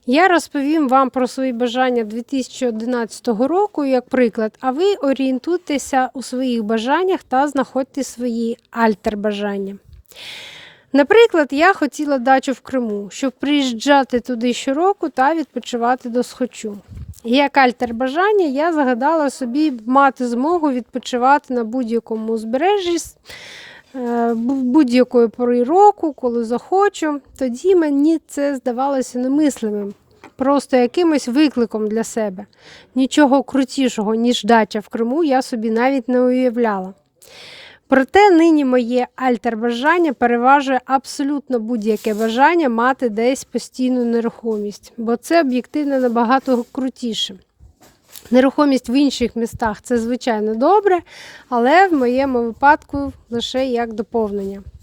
Я розповім вам про свої бажання 2011 року, як приклад, а ви орієнтуйтеся у своїх бажаннях та знаходьте свої альтер-бажання. Наприклад, я хотіла дачу в Криму, щоб приїжджати туди щороку та відпочивати досхочу. Як альтер-бажання я загадала собі мати змогу відпочивати на будь-якому узбережжі, будь-якої пори року, коли захочу. Тоді мені це здавалося немислимим, просто якимось викликом для себе. Нічого крутішого, ніж дача в Криму, я собі навіть не уявляла. Проте нині моє альтер-бажання переважує абсолютно будь-яке бажання мати десь постійну нерухомість, бо це об'єктивно набагато крутіше. Нерухомість в інших містах – це, звичайно, добре, але в моєму випадку лише як доповнення.